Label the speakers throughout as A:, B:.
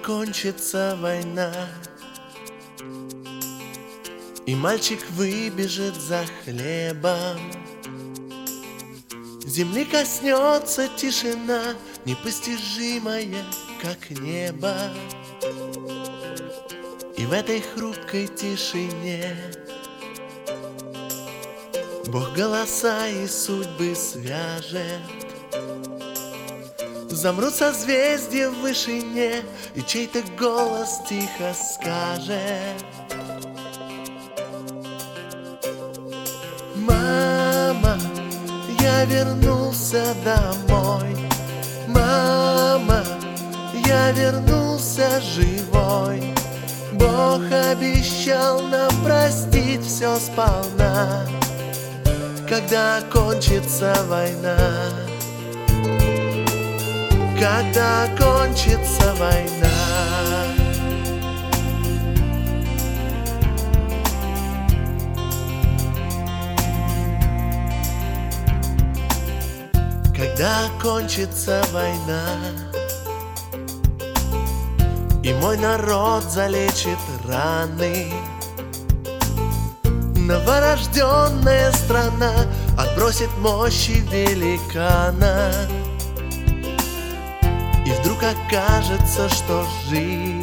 A: кончится война, и мальчик выбежит за хлебом, земли коснется тишина, непостижимая, как небо. И в этой хрупкой тишине Бог голоса и судьбы свяжет. Замрут созвездия в вышине, и чей-то голос тихо скажет: мама, я вернулся домой. Мама, я вернулся живой. Бог обещал нам простить все сполна, когда кончится война. Когда кончится война. Когда кончится война, и мой народ залечит раны, новорожденная страна отбросит мощи великана. И вдруг окажется, что жизнь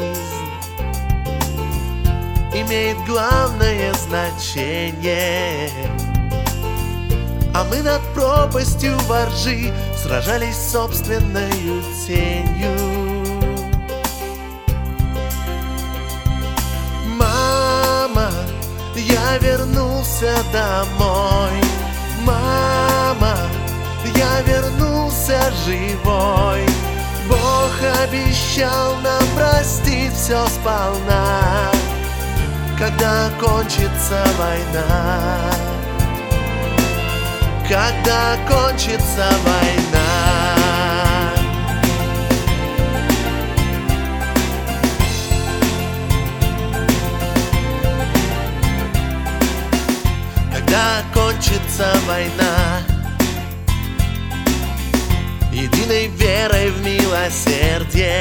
A: имеет главное значение, а мы над пропастью воржи сражались с собственною тенью. Мама, я вернулся домой. Мама, я вернулся живой. Бог обещал нам простить все сполна, когда кончится война. Когда кончится война. Когда кончится война, единой верой в милосердие,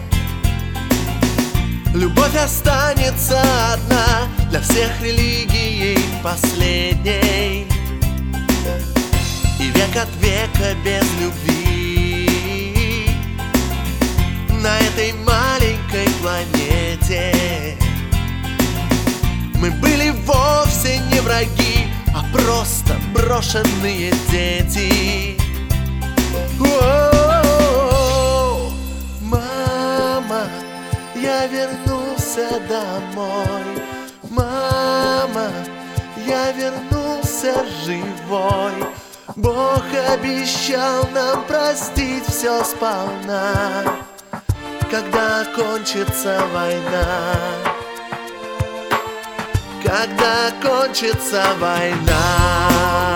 A: любовь останется одна для всех религий последней. И век от века без любви на этой маленькой планете мы были вовсе не враги, а просто брошенные дети. О-о-о-о. Мама, я вернулся домой. Мама, я вернулся живой. Бог обещал нам простить все сполна, когда кончится война. Когда кончится война.